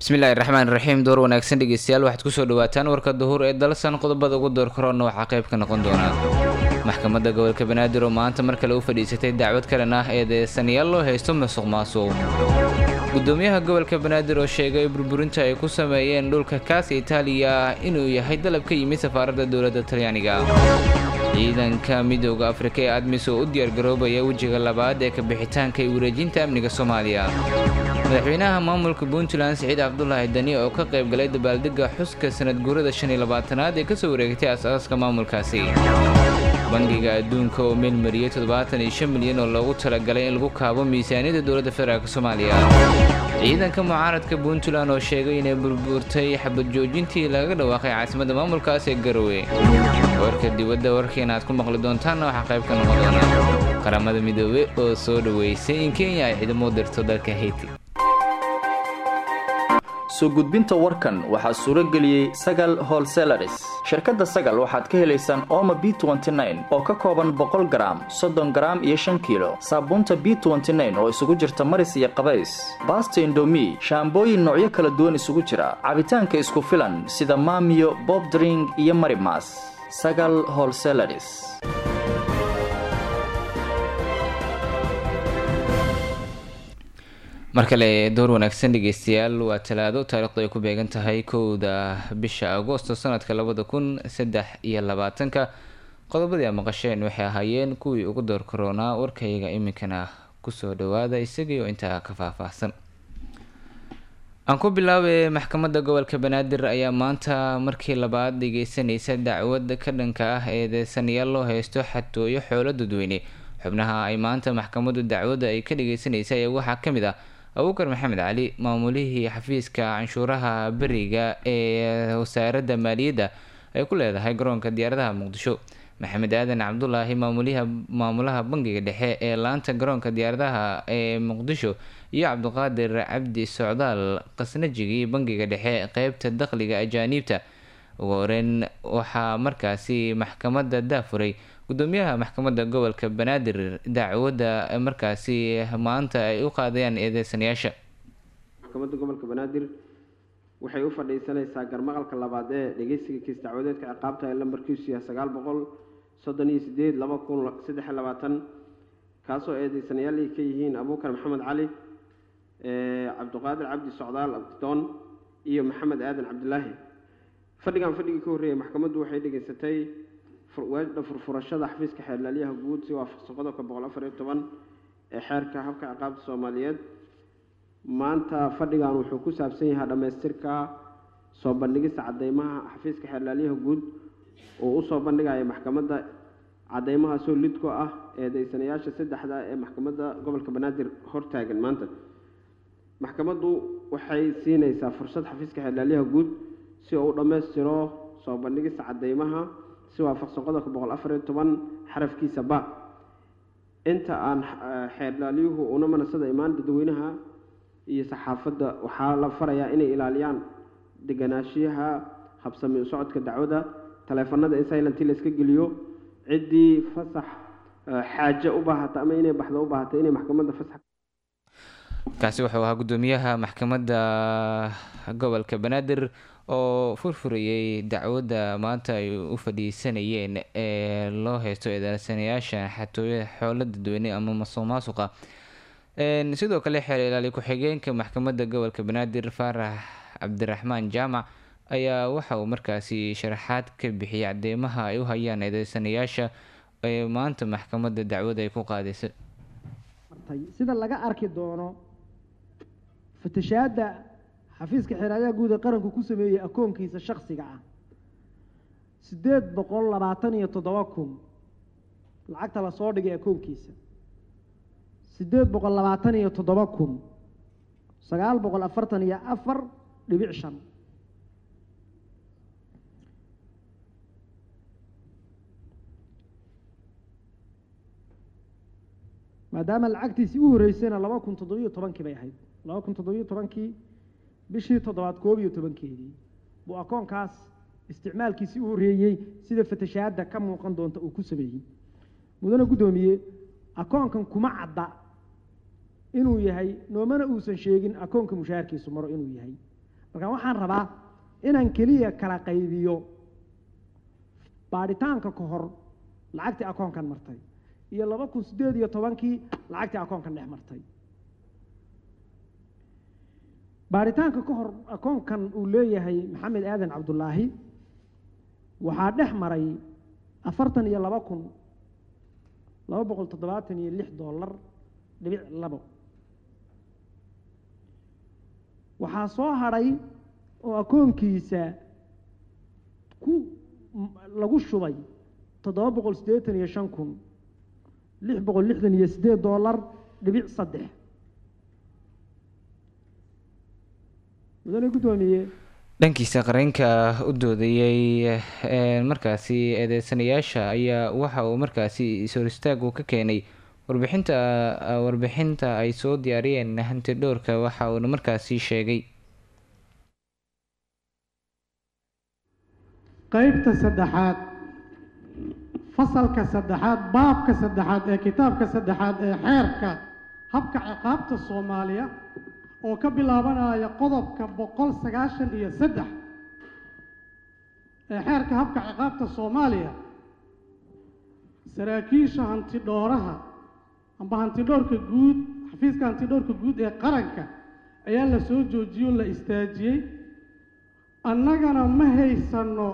bismillaahi raxmaani raxiim door wanaagsan dhegeystayaal waxaad kusoo dhawaataan warka duhur ee dalsan qodobada ugu door korona waxaa qayb ka noqon doona maxkamadda gobolka banaadir oo maanta mar kale u fadhiisatay dacwad kalen ah ee deedsanayaal loo haysto musuq maasuq gudoomiyaha gobolka banaadir oo sheegay burburinta ay ku sameeyeen dhulka kaas Itaaliya inuu yahay dalab ka yimid safaaradda dowladda Talyaaniga ciidanka midowga Afrika ee ADMIS oo u diyaar garoobaya wajiga labaad ee ka bixitaanka iyo wareejinta amniga Soomaaliya madaxweynaha maamulka Puntland Saciid Cabdullaahi Dani oo ka qayb galay dabaaldegga xuska sanad guurada 25aad ee ka soo wareegtay aasaaska maamulkaasi bangiga adduunka oo meel mariyay 75 milyan oo loogu talagalay in lagu kaabo miisaaniyadda dowladda federaalka Soomaaliya ciidanka mucaaradka Puntland oo sheegay inay burburtay xabad joojintii laga dhawaaqay caasimadda maamulkaasi ee Garowe warka dibadda warkeena aad ku maqli doontaan waxa qayb ka noqon doona qaramada midoobay oo soo dhaweysay in Kenya ay ciidamo dirto dalka Haiti soo gudbinta warkan waxaa suuro geliyay Sagal Wholesalers shirkadda Sagal waxaad ka helaysaan Omo B29 oo ka kooban 100 gram 30 gram iyo 5 kilo saabuunta B29 oo isugu jirta maris iyo qabays baasto indomie shaambooyin noocyo kala duwan isugu jira cabitaanka isku filan sida Maamiyo Bob Drink iyo Marimas Sagal Wholesalers markale door wanaagsan dhageystayaal waa talaado taariikhdu ay ku beegan tahay 1 bisha Agoosto sanadka 2023 qodobadii aan maqasheen waxay ahaayeen kuwii ugu door corona warkayga iminkana ku soo dhawaada isagii oo inta ka faahfaahsan aan ku bilaabay maxkamadda gobolka Banaadir ayaa maanta markii labaad dhageysanaysa dacwad ka dhanka ah ee deedsanayaal loo haysto xatooyo xoolo dadweyne xubnaha ay maanta maxkamaddu dacwadda ay ka dhageysanaysa waxaa ka mid ah Abuukar Maxamed Cali maamulihii xafiiska canshuuraha bariga ee wasaaradda maaliyadda ay ku leedahay garoonka diyaaradaha Muqdisho Maxamed Aadan Cabdullaahi maamulaha bangiga dhexe ee laanta garoonka diyaaradaha ee Muqdisho iyo Cabdiqaadir Cabdi Socdaal qasnajigii bangiga dhexe qaybta dakhliga ajaanibta ugu horeyn waxaa markaasi maxkamadda daafuray gudoomiyaha maxkamadda gobolka Banaadir dacwadda markaasi maanta ay u qaadayaan eedeysanayaasha maxkamadda gobolka Banaadir waxay u fadhiisanaysaa garmaqalka labaad ee dhageysiga kiis dacwadeedka ciqaabta ee lambarkiisu yahay 938/2023 kaasoo eedeysanayaal ay ka yihiin Abuukar Maxamed Cali Cabdiqaadir Cabdi Socdaal Abdidoon iyo Maxamed Aadan Cabdullaahi fadhigii ka horeeyay maxkamaddu waxay dhageysatay furfurashada xafiiska xeerlaaliyaha guud si waafaqsan qodobka 114 ee xeerka habka ciqaabta Soomaaliyeed maanta fadhigan wuxuu ku saabsan yahay dhameystirka soo bandhigista cadeymaha xafiiska xeerlaaliyaha guud oo u soo bandhigaya maxkamadda cadeymaha soo lidko ah ee deedsanayaasha saddexda ee maxkamadda gobolka Banaadir hortaagan maanta maxkamaddu waxay siinaysaa fursad xafiiska xeerlaaliyaha guud si uu dhameystiro soo bandhigista cadeymaha si waafaqsan qodobka 114 xarafkiisa ba inta aan xeerlaaliyuhu una manasada imaan dadweynaha iyo saxaafadda waxaa la farayaa inay ilaaliyaan deganaanshiyaha habsami u socodka dacwada taleefanada in silent la iska geliyo cidii fasax xaaje u baahata ama inay baxdo u baahata inay maxkamadda fasax kaasi wuxuu ahaa gudoomiyaha maxkamadda gobolka Banaadir oo furfurayay dacwadda maanta ay u fadhiisanayeen ee loo haysto eedeysanayaasha xatooyo xoolo dadweyne ama musuqmaasuqa sidoo kale xeer ilaali ku-xigeenka maxkamadda gobolka Banaadir Faarax Cabdiraxmaan Jaamac ayaa waxa uu markaasi sharaxaad ka bixiyay cadeymaha ay u hayaan eedeysanayaasha ee maanta maxkamadda dacwadda ay ku qaadayso sida laga arki doono fatashaada xafiiska xeerlaaliyaha guud ee qaranku ku sameeyay akoonkiisa shakhsiga ah 827,000 lacagta la soo dhigay akoonkiisa 827,944.5 maadaama lacagtiisii u horeysayna 2017 bay ahayd 2017 bishii 7/11 buu akoonkaas isticmaalkiisii u horeeyay sida fatashaada ka muuqan doonta uu ku sameeyay mudana gudoomiye akoonkan kuma cadda inuu yahay noomana uusan sheegin akoonka mushaarkiisu maro inuu yahay marka waxaan rabaa inaan keliya kala qaybiyo baaritaanka ka hor lacagtii akoonkan martay iyo 2018kii lacagtii akoonkan dhex martay. baaritaanka ka hor akoonkan uu leeyahay maxamed aadan cabdulaahi waxaa dhex maray $42,276.2. waxaa soo hadhay oo akoonkiisa lagu shubay $785,668.3. mudane guddoomiye dhankiisa qareenka u doodayay markaasi eedeysanayaasha ayaa waxa uu markaasi is-hor istaagu ka keenay warbixinta ay soo diyaariyeen hanti dhowrka. waxa uuna markaasi sheegay qaybta saddexaad fasalka saddexaad baabka saddexaad ee kitaabka saddexaad ee xeerka habka ciqaabta Soomaaliya oo ka bilaabanaya qodobka 193 ee xeerka habka ciqaabta Soomaaliya. saraakiisha hanti dhowraha amba hanti dhowrka guud xafiiska hanti dhowrka guud ee qaranka ayaa la soo joojiyay oo la istaajiyay. annagana ma haysano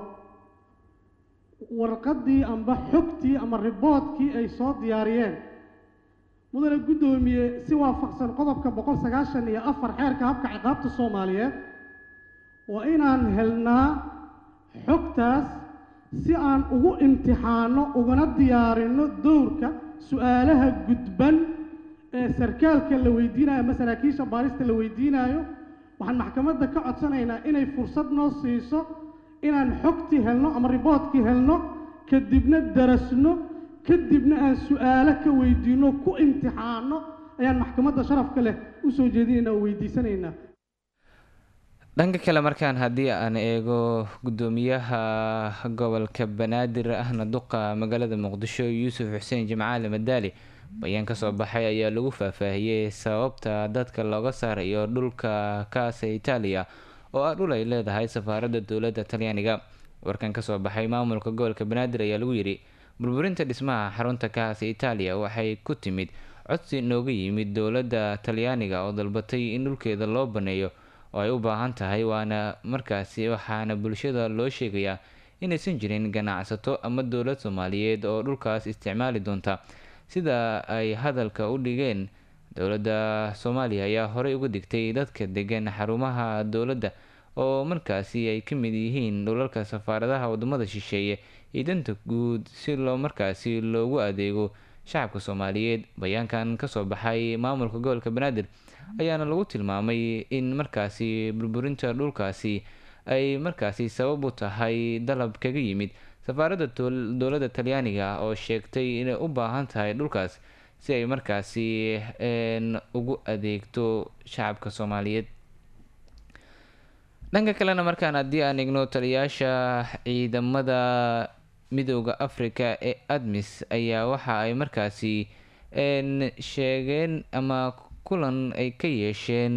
warqadii amba xogtii ama riboodkii ay soo diyaariyeen. mudane guddoomiye si waafaqsan qodobka 194 xeerka habka ciqaabta Soomaaliyeed waa inaan helnaa xogtaas si aan ugu imtixaano ugana diyaarino dowrka su'aalaha gudban ee sarkaalka la weydiinayo ama saraakiisha baarista la weydiinayo. waxaan maxkamadda ka codsanaynaa inay fursad noo siiso inaan xogtii helno ama riboodkii helno kadibna darasno kadibna aan su'aalo ka weydiino ku imtixaano ayaan maxkamadda sharafka leh u soo jeedinaynaa oo weydiisanaynaa. dhanka kale markaan haddii aan eego guddoomiyaha gobolka banaadir ahna duqa magaalada muqdisho yuusuf xuseen jimcaale madaali bayaan ka soo baxay ayaa lagu faahfaahiyey sababta dadka looga saarayo dhulka kaasa Itaaliya oo ah dhul ay leedahay safaaradda dowladda Talyaaniga. warkan ka soo baxay maamulka gobolka banaadir ayaa lagu yidhi burburinta dhismaha xarunta kaasa Itaaliya waxay ku timid codsi nooga yimid dowladda Talyaaniga oo dalbatay in dhulkeeda loo baneeyo oo ay u baahan tahay waxaana bulshada loo sheegayaa inaysan jirin ganacsato ama dowlad Soomaaliyeed oo dhulkaas isticmaali doonta. sida ay hadalka u dhigeen, dowladda Soomaaliya ayaa horey uga digtay dadka degan xarumaha dowladda oo markaasi ay ka mid yihiin dhulalka safaaradaha wadamada shisheeye iyo danta guud si loogu adeego shacabka Soomaaliyeed. bayaankan kasoo baxay maamulka gobolka banaadir ayaana lagu tilmaamay in markaasi burburinta dhulkaasi ay markaasi sabab u tahay dalab kaga yimid safaaradda dowladda Talyaaniga oo sheegtay inay u baahan tahay dhulkaas si ay markaasi ugu adeegto shacabka Soomaaliyeed. dhanka kalena markaan haddii aan eegno taliyayaasha ciidamada midooda Afrika ee ADMIS ayaa waxa ay markaasi sheegeen ama kulan ay ka yeesheen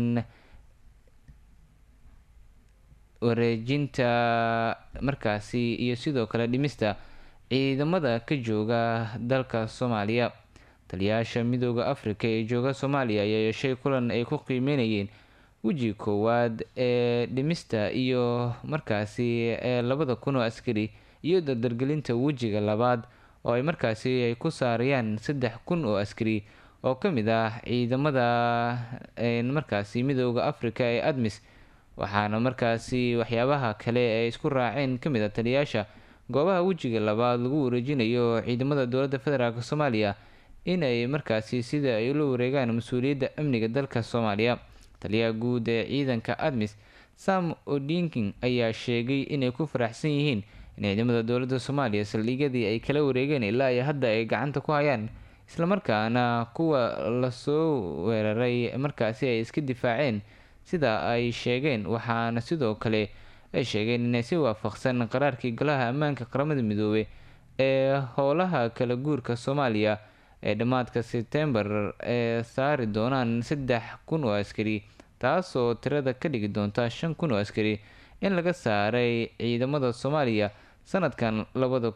wareejinta markaasi iyo sidoo kale dhimista ciidamada ka jooga dalka Soomaaliya. taliyayaasha midooda Afrika ee jooga Soomaaliya ayaa yeeshay kulan ay ku qiimeynayeen wejiga koowaad ee dhimista iyo markaasi 2,000 oo askari iyo dardargelinta wejiga labaad oo ay markaasi ay ku saarayaan 3,000 oo askari oo ka mid ah ciidamada markaasi midooda Afrika ee ADMIS. waxaana markaasi waxyaabaha kale ee isku raaceen ka mid ah taliyayaasha goobaha wejiga labaad lagu wareejinayo ciidamada dowladda federaalk Soomaaliya inay markaasi sida ay ula wareegaan mas-uuliyadda amniga dalka Soomaaliya. taliyaha guud ee ciidanka ADMIS Sam Odinking ayaa sheegay inay ku faraxsan yihiin in ciidamada dowladda Soomaaliya saldhigyadii ay kala wareegeen ilaa ay hadda ay gacanta ku hayaan, islamarkaana kuwa lasoo weeraray markaasi ay iska difaaceen sida ay sheegeen. waxaana sidoo kale ay sheegeen inay si waafaqsan qaraarkii golaha ammaanka qaramada midoobay ee howlaha kala guurka Soomaaliya ee dhammaadka Sebtembar saari doonaan 3,000 oo askari, taasoo tirada ka dhigi doonta 5,000 oo askari in laga saaray ciidamada Soomaaliya sanadkan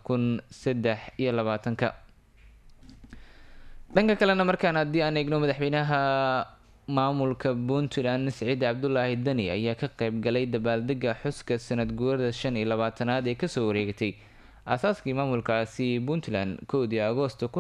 2023. dhanka kalena markaan haddii aan eegno madaxweynaha maamulka Puntland Siciid Cabdullaahi Dani ayaa ka qayb galay dabaaldega xuska sanad guurada 25aad ee kasoo wareegatay aasaaskii maamulkaasi Puntland 1 Agoosto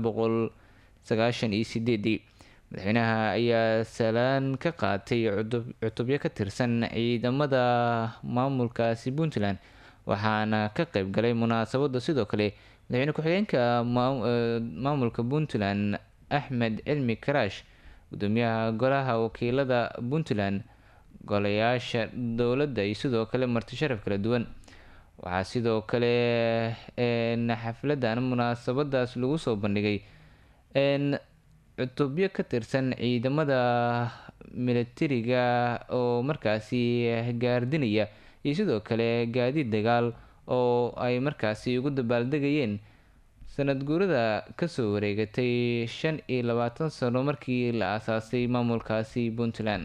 1998. madaxweynaha ayaa salaan ka qaatay cutubyo ka tirsan ciidamada maamulkaasi Puntland waxaana ka qayb galay munaasabada. sidoo kale madaxweyne ku-xigeenka maamulka Puntland Axmed Cilmi Karaash, gudoomiyaha golaha wakiilada Puntland, golayaasha dowladda iyo sidoo kale marti sharaf kala duwan. waxaa sidoo kale xafladan munaasabadaas lagu soo bandhigay cutubyo ka tirsan ciidamada militariga oo markaasi gaardinaya iyo sidoo kale gaadiid dagaal oo ay markaasi ugu dabaaldegayeen sanad guurada kasoo wareegatay 25 sano markii la aasaasay maamulkaasi Puntland.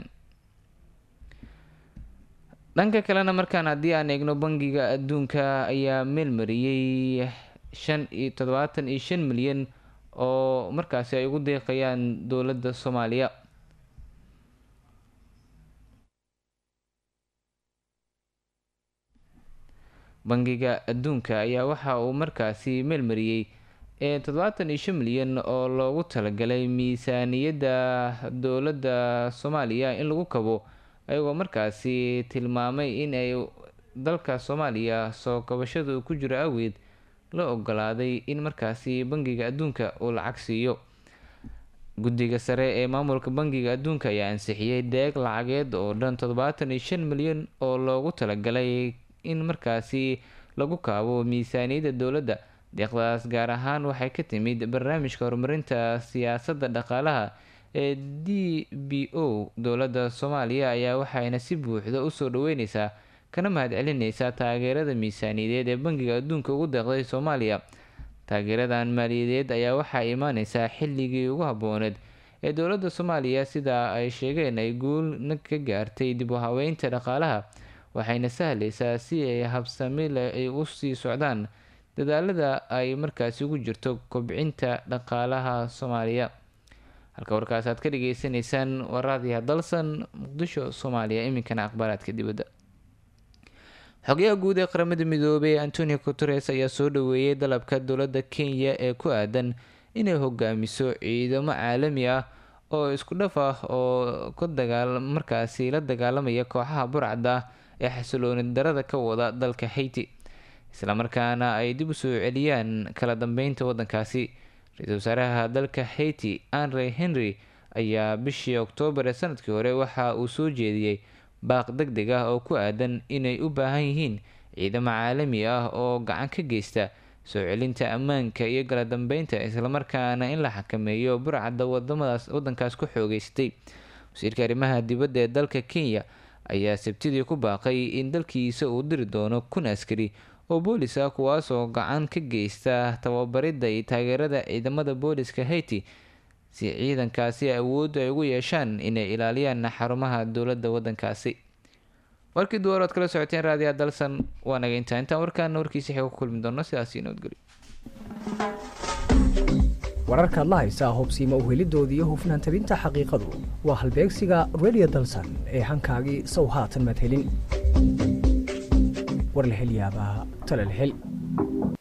dhanka kalena markaan haddii aan eegno bangiga adduunka ayaa meelmariyey 75 milyan oo markaasi ay ugu deeqayaan dowladda Soomaaliya. bangiga adduunka ayaa waxa uu markaasi meelmariyey 75 milyan oo loogu talagalay miisaaniyadda dowladda Soomaaliya in lagu kabo, ayagoo markaasi tilmaamay in ay dalka Soomaaliya soo kabashadu ku jiro awgeed la ogolaaday in markaasi bangiga adduunka uu lacag siiyo. guddiga sare ee maamulka bangiga adduunka ayaa ansixiyey deeq lacageed oo dhan 75 milyan oo loogu talagalay in markaasi lagu kaabo miisaaniyadda dowladda. deeqdaas gaar ahaan waxay ka timid barnaamijka horumarinta siyaasadda dhaqaalaha ee DBO. dowladda Soomaaliya ayaa waxayna si buuxda usoo dhaweyneysaa kana mahadcelineysaa taageerada miisaaniyadeed ee bangiga adduunka ugu deeqday Soomaaliya. taageeradan maaliyadeed ayaa waxaa imaaneysaa xilligii ugu habbooneed ee dowladda Soomaaliya sida ay sheegeen ay guul ka gaartay dib u habeynta dhaqaalaha, waxayna sahleysaa si ay habsami leh ay u sii socdaan dadaalada ay markaasi ugu jirto kobcinta dhaqaalaha Soomaaliya. halka warkaas aad ka dhageysanaysaan waa raadiyaha Dalsan Muqdisho Soomaaliya. iminkana akhbaaraadka dibadda. xogayaha guud ee qaramada midoobay Antonio Guterres ayaa soo dhaweeyay dalabka dowladda Kenya ee ku aadan inay hogaamiso ciidamo caalami ah oo isku dhaf ah oo markaasi la dagaalamaya kooxaha burcadda ee xasilooni darada ka wada dalka Haiti, isla markaana ay dib u soo celiyaan kala dambeynta wadankaasi. ra-iisul wasaaraha dalka Haiti Henry Henry ayaa bishii Oktoobar ee sanadkii hore waxa uu soo jeediyey baaq degdeg ah oo ku aadan inay u baahan yihiin ciidamo caalami ah oo gacan ka geysta soo celinta ammaanka iyo kala dambeynta, isla markaana in la xakameeyo burcadda wadankaas ku xoogeystay. wasiirka arrimaha dibadda ee dalka Kenya ayaa Sabtidii ku baaqay in dalkiisa uu diri doono 1,000 askari oo boolis ah kuwaasoo gacan ka geysta tababaridda iyo taageerada ciidamada booliska Haiti si ciidankaasi awood ay ugu yeeshaan inay ilaaliyaan xarumaha dowladda wadankaasi. warkii duwarood kala socoteen raadiyaha Dalsan waa naga intaan warkaana warkiisa xigoo ku kulmi doono sidaas nabadgelyo. wararka la haysa hubsiima u helidoodii iyo hufnaan tabinta xaqiiqadu waa halbeegsiga Radio Dalsan ee hankaagii sow haatan mad helin. war la hel yaabaa tala la hel.